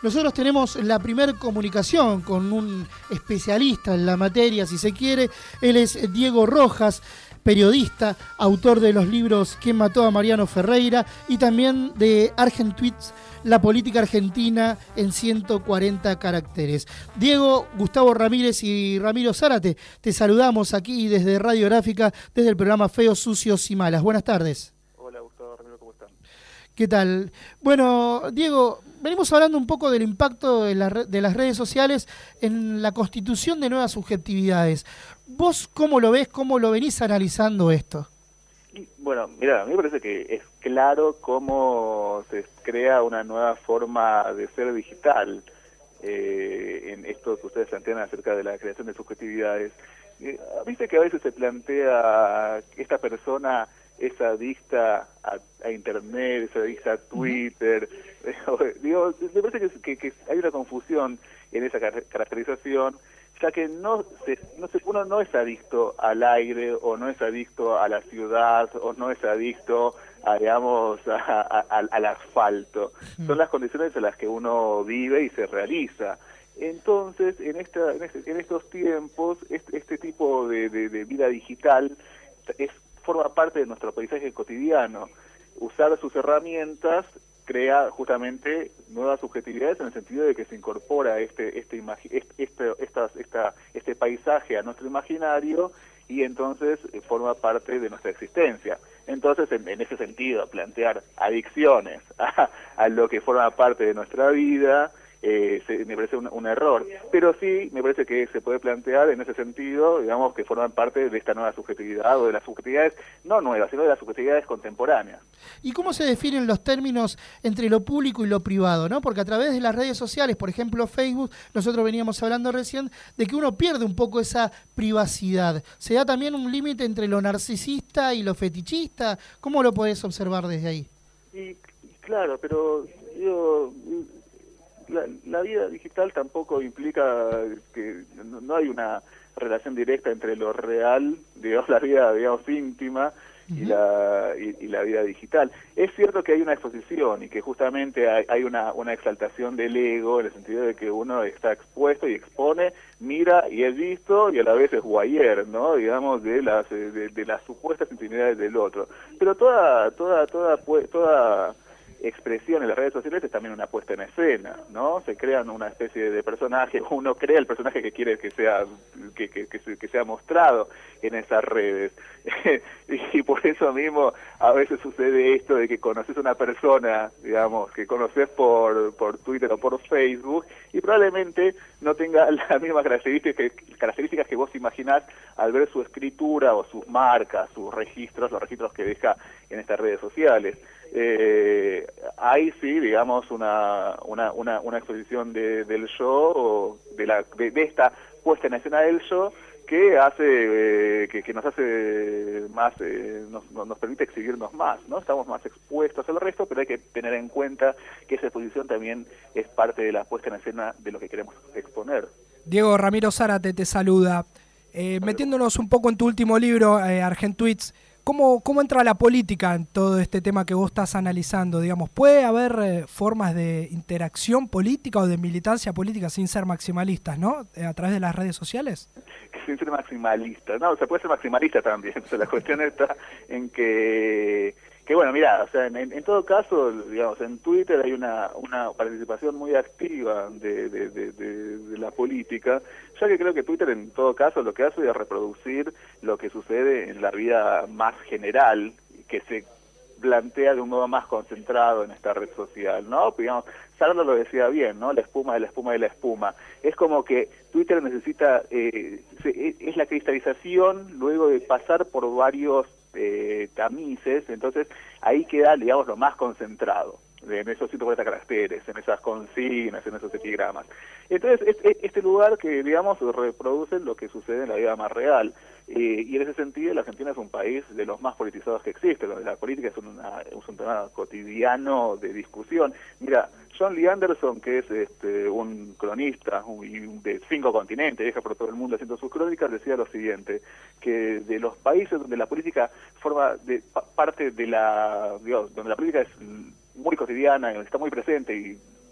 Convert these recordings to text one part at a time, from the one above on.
nosotros tenemos la primera comunicación con un especialista en la materia, si se quiere. Él es Diego Rojas, periodista, autor de los libros ¿Quién mató a Mariano Ferreira? Y también de Argentweets, la política argentina en 140 caracteres. Diego, Gustavo Ramírez y Ramiro Zárate, te saludamos aquí desde Radiográfica, desde el programa Feos, Sucios y Malas. Buenas tardes. Hola Gustavo, Ramiro, ¿cómo están? ¿Qué tal? Bueno, Diego, venimos hablando un poco del impacto de las redes sociales en la constitución de nuevas subjetividades. ¿Vos cómo lo ves, cómo lo venís analizando esto? Bueno, mira, a mí me parece que es claro cómo se crea una nueva forma de ser digital en esto que ustedes plantean acerca de la creación de subjetividades. Viste que a veces se plantea que esta persona es adicta a Internet, es adicta a Twitter. Digo, me parece que hay una confusión en esa caracterización, ya que uno no es adicto al aire, o no es adicto a la ciudad, o no es adicto a, digamos, al asfalto. Son las condiciones en las que uno vive y se realiza. Entonces, en estos tiempos, este tipo de vida digital forma parte de nuestro paisaje cotidiano. Usar sus herramientas crea justamente nuevas subjetividades en el sentido de que se incorpora este paisaje a nuestro imaginario y entonces forma parte de nuestra existencia. Entonces, en ese sentido, plantear adicciones a lo que forma parte de nuestra vida me parece un error, pero sí me parece que se puede plantear en ese sentido, digamos, que forman parte de esta nueva subjetividad o de las subjetividades no nuevas, sino de las subjetividades contemporáneas. ¿Y cómo se definen los términos entre lo público y lo privado, ¿no? Porque a través de las redes sociales, por ejemplo Facebook, nosotros veníamos hablando recién de que uno pierde un poco esa privacidad. ¿Se da también un límite entre lo narcisista y lo fetichista? ¿Cómo lo podés observar desde ahí? Y claro, pero yo... La vida digital tampoco implica que no hay una relación directa entre lo real, digamos, la vida, digamos, íntima y la vida digital. Es cierto que hay una exposición y que justamente hay una exaltación del ego, en el sentido de que uno está expuesto y expone, mira y es visto y a la vez es voyeur, ¿no? Digamos, de las supuestas intimidades del otro. Pero toda expresión en las redes sociales es también una puesta en escena, ¿no? Se crean una especie de personaje, uno crea el personaje que quiere que sea mostrado en esas redes. Y por eso mismo a veces sucede esto de que conoces a una persona, digamos, que conoces por Twitter o por Facebook y probablemente no tenga las mismas características que vos imaginás al ver su escritura o sus marcas, los registros que deja en estas redes sociales. Hay sí, digamos, una exposición del show, o de esta puesta en escena del show, que hace que nos hace más, nos permite exhibirnos más, ¿no? Estamos más expuestos al resto, pero hay que tener en cuenta que esa exposición también es parte de la puesta en escena de lo que queremos exponer. Diego, Ramiro Zárate te saluda. Metiéndonos un poco en tu último libro, Argentweets, ¿cómo entra la política en todo este tema que vos estás analizando? Digamos, ¿puede haber formas de interacción política o de militancia política sin ser maximalistas, ¿no? A través de las redes sociales. Sin ser maximalista, no, se puede ser maximalista también. O sea, la cuestión está en que bueno, mira, o sea, en todo caso, digamos, en Twitter hay una participación muy activa de la política, ya que creo que Twitter en todo caso lo que hace es reproducir lo que sucede en la vida más general, que se plantea de un modo más concentrado en esta red social, ¿no? Digamos, Sarlo lo decía bien, ¿no? La espuma de la espuma de la espuma. Es como que Twitter necesita, es la cristalización luego de pasar por varios tamices, entonces ahí queda, digamos, lo más concentrado en esos 140 caracteres, en esas consignas, en esos epigramas. Entonces, este lugar que, digamos, reproduce lo que sucede en la vida más real. Y en ese sentido, la Argentina es un país de los más politizados que existe, donde la política es un tema cotidiano de discusión. Mira, John Lee Anderson, que es un cronista de 5 continentes, viaja por todo el mundo haciendo sus crónicas, decía lo siguiente, que de los países donde la política forma parte de donde la política es muy cotidiana, está muy presente y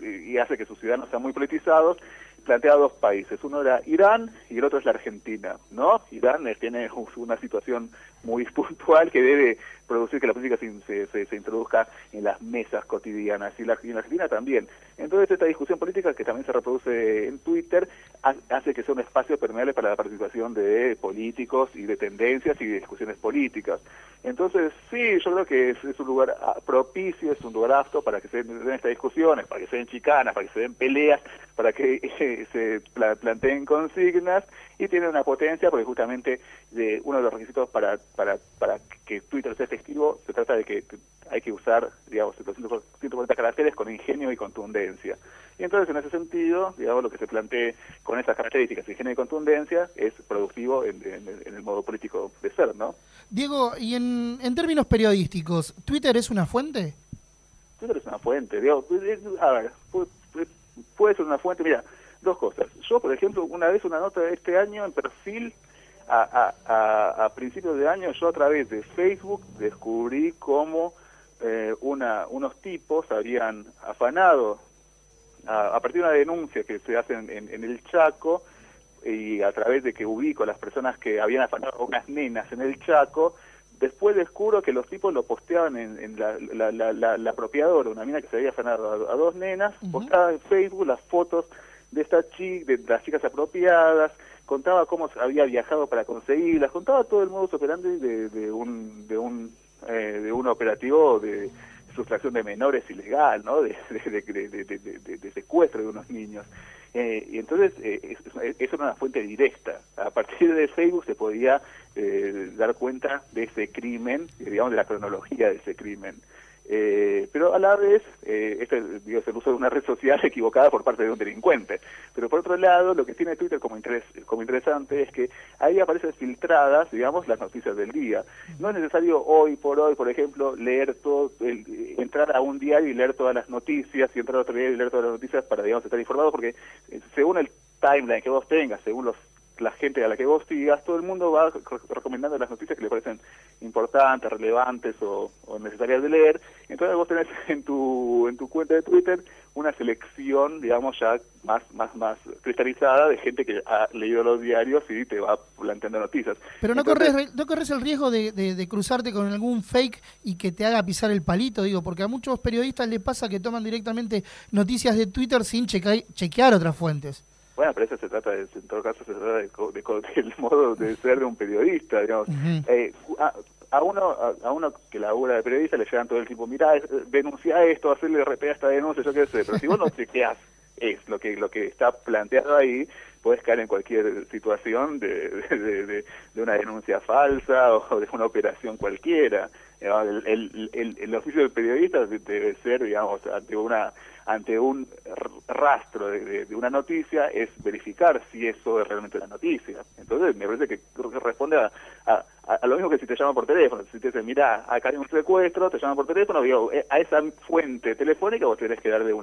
y hace que sus ciudadanos sean muy politizados, plantea dos países. Uno era Irán y el otro es la Argentina, ¿no? Irán tiene una situación muy puntual que debe producir que la política se introduzca en las mesas cotidianas, y en la Argentina también. Entonces esta discusión política, que también se reproduce en Twitter, hace que sea un espacio permeable para la participación de políticos y de tendencias y de discusiones políticas. Entonces sí, yo creo que es un lugar propicio, es un lugar apto para que se den estas discusiones, para que se den chicanas, para que se den peleas, para que se planteen consignas, y tiene una potencia porque justamente uno de los requisitos para que Twitter sea efectivo se trata de que hay que usar, digamos, los 140 caracteres con ingenio y contundencia. Y entonces, en ese sentido, digamos, lo que se plantee con esas características, ingenio y contundencia, es productivo en el modo político de ser, ¿no? Diego, y en términos periodísticos, ¿Twitter es una fuente? Twitter es una fuente, digamos, a ver, puede ser una fuente, mira, dos cosas. Yo, por ejemplo, una vez una nota de este año en Perfil, a principios de año, yo a través de Facebook descubrí cómo unos tipos habían afanado, a partir de una denuncia que se hace en el Chaco, y a través de que ubico a las personas que habían afanado a unas nenas en el Chaco, después descubro que los tipos lo posteaban en la apropiadora, una mina que se había afanado a dos nenas, postaba en Facebook las fotos de de las chicas apropiadas, contaba cómo había viajado para conseguirlas, contaba todo el modus operandi de un operativo de sustracción de menores ilegal, ¿no? De secuestro de unos niños. Y entonces eso era una fuente directa. A partir de Facebook se podía dar cuenta de ese crimen, digamos, de la cronología de ese crimen. Pero a la vez, este es el uso de una red social equivocada por parte de un delincuente. Pero por otro lado, lo que tiene Twitter como interesante es que ahí aparecen filtradas, digamos, las noticias del día. No es necesario hoy, por ejemplo, leer entrar a un diario y leer todas las noticias, y entrar a otro diario y leer todas las noticias para, digamos, estar informado, porque según el timeline que vos tengas, según la gente a la que vos sigas, todo el mundo va recomendando las noticias que le parecen importantes, relevantes o necesarias de leer. Entonces vos tenés en tu cuenta de Twitter una selección, digamos, ya más cristalizada de gente que ha leído los diarios y te va planteando noticias. Pero no corres el riesgo de cruzarte con algún fake y que te haga pisar el palito, digo, porque a muchos periodistas les pasa que toman directamente noticias de Twitter sin chequear otras fuentes. Bueno, pero eso en todo caso se trata del modo de ser de un periodista, digamos. A uno que labura de periodista le llegan todo el tiempo, mirá, denuncia esto, hacerle RP a esta denuncia, yo qué sé, pero si vos no chequeás lo que está planteado ahí, podés caer en cualquier situación de una denuncia falsa o de una operación cualquiera. El oficio del periodista debe ser, digamos, ante un rastro de una noticia, es verificar si eso es realmente una noticia. Entonces me parece que responde a lo mismo que si te llaman por teléfono. Si te dicen, mira, acá hay un secuestro, te llaman por teléfono, digo, a esa fuente telefónica vos tenés que darle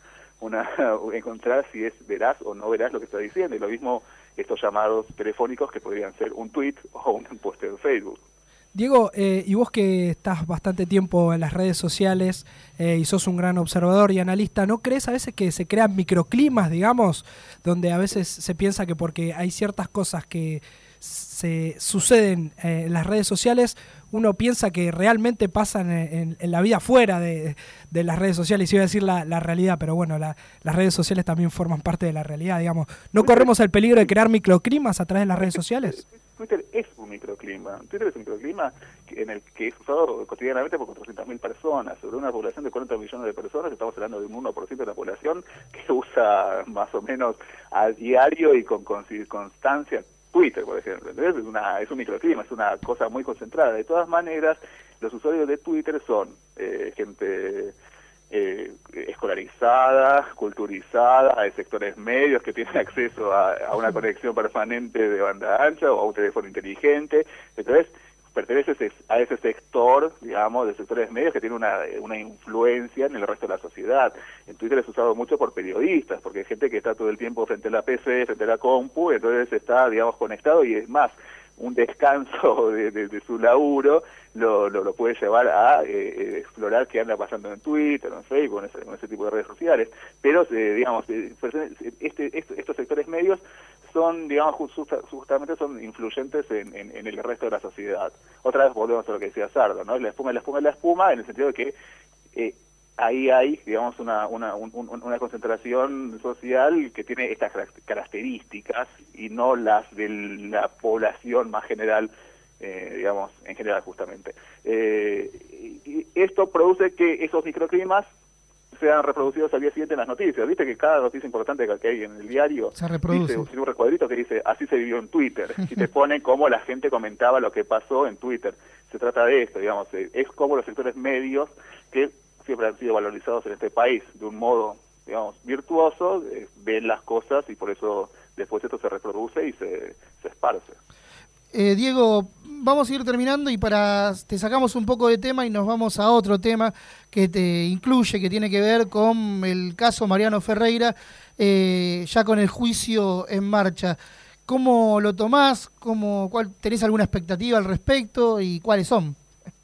encontrar si es veraz o no veraz lo que está diciendo. Y lo mismo estos llamados telefónicos que podrían ser un tweet o un post en Facebook. Diego, y vos que estás bastante tiempo en las redes sociales y sos un gran observador y analista, ¿no crees a veces que se crean microclimas, digamos, donde a veces se piensa que porque hay ciertas cosas que se suceden en las redes sociales, uno piensa que realmente pasan en la vida fuera de las redes sociales? Iba a decir la realidad, pero bueno, las redes sociales también forman parte de la realidad, digamos. ¿No corremos el peligro de crear microclimas a través de las redes sociales? Twitter es un microclima. Twitter es un microclima en el que es usado cotidianamente por 400.000 personas. Sobre una población de 40 millones de personas, estamos hablando de un 1% de la población que usa más o menos a diario y con constancia Twitter, por ejemplo. Entonces es un microclima, es una cosa muy concentrada. De todas maneras, los usuarios de Twitter son gente escolarizada, culturizada, hay sectores medios que tienen acceso a una conexión permanente de banda ancha o a un teléfono inteligente. Entonces pertenece a ese sector, digamos, de sectores medios que tiene una influencia en el resto de la sociedad. En Twitter es usado mucho por periodistas, porque hay gente que está todo el tiempo frente a la PC, frente a la compu, entonces está, digamos, conectado, y es más, un descanso de su laburo, lo puede llevar a explorar qué anda pasando en Twitter, en Facebook, en ese tipo de redes sociales. Pero, digamos, estos sectores medios son, digamos, justamente son influyentes en el resto de la sociedad. Otra vez volvemos a lo que decía Sardo, ¿no? La espuma, en el sentido de que ahí hay, digamos, una concentración social que tiene estas características y no las de la población más general, digamos, en general justamente. Y esto produce que esos microclimas sean reproducidos al día siguiente en las noticias. Viste que cada noticia importante que hay en el diario se reproduce. Dice un recuadrito que dice, así se vivió en Twitter, y te pone cómo la gente comentaba lo que pasó en Twitter. Se trata de esto, digamos, es como los sectores medios que siempre han sido valorizados en este país de un modo, digamos, virtuoso, ven las cosas y por eso después esto se reproduce y se esparce. Diego, vamos a ir terminando y te sacamos un poco de tema y nos vamos a otro tema que te incluye, que tiene que ver con el caso Mariano Ferreira, ya con el juicio en marcha. ¿Cómo lo tomás? ¿Tenés alguna expectativa al respecto y cuáles son?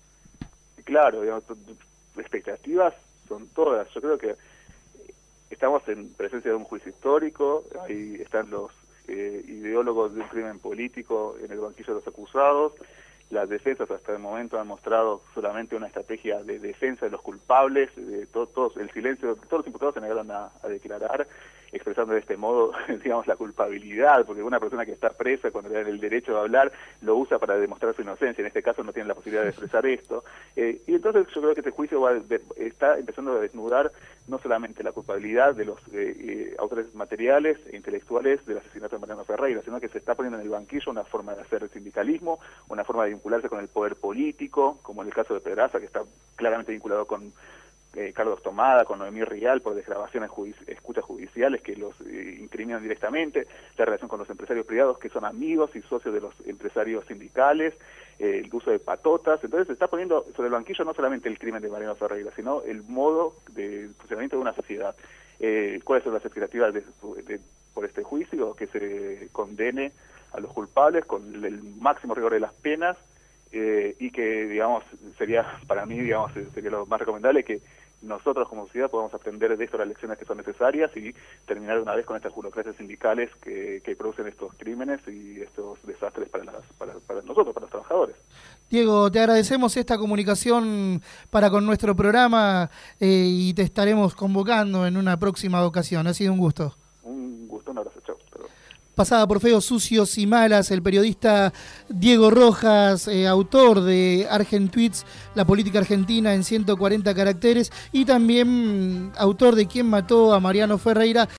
Claro, digamos, expectativas son todas. Yo creo que estamos en presencia de un juicio histórico, ahí están los ideólogos de un crimen político en el banquillo de los acusados. Las defensas hasta el momento han mostrado solamente una estrategia de defensa de los culpables, de el silencio, todos los imputados se negaron a declarar, expresando de este modo, digamos, la culpabilidad, porque una persona que está presa, cuando le dan el derecho de hablar, lo usa para demostrar su inocencia. En este caso no tiene la posibilidad de expresar esto. Y entonces yo creo que este juicio está empezando a desnudar no solamente la culpabilidad de los autores materiales e intelectuales del asesinato de Mariano Ferreira, sino que se está poniendo en el banquillo una forma de hacer el sindicalismo, una forma de vincularse con el poder político, como en el caso de Pedraza, que está claramente vinculado con Carlos Tomada, con Noemí Rial, por desgrabaciones escuchas judiciales que los incriminan directamente, la relación con los empresarios privados que son amigos y socios de los empresarios sindicales, el uso de patotas. Entonces se está poniendo sobre el banquillo no solamente el crimen de Mariano Ferreira, sino el modo de funcionamiento de una sociedad. ¿Cuáles son las expectativas por este juicio? Que se condene a los culpables con el máximo rigor de las penas, y que, digamos, sería, para mí, digamos, sería lo más recomendable que nosotros como sociedad podamos aprender de esto las lecciones que son necesarias y terminar de una vez con estas burocracias sindicales que producen estos crímenes y estos desastres para nosotros, para los trabajadores. Diego, te agradecemos esta comunicación para con nuestro programa, y te estaremos convocando en una próxima ocasión. Ha sido un gusto. Un gusto, un abrazo, chao. Pasada por Feos, Sucios y Malas, el periodista Diego Rojas, autor de Argentweets, la política argentina en 140 caracteres, y también autor de Quién mató a Mariano Ferreira.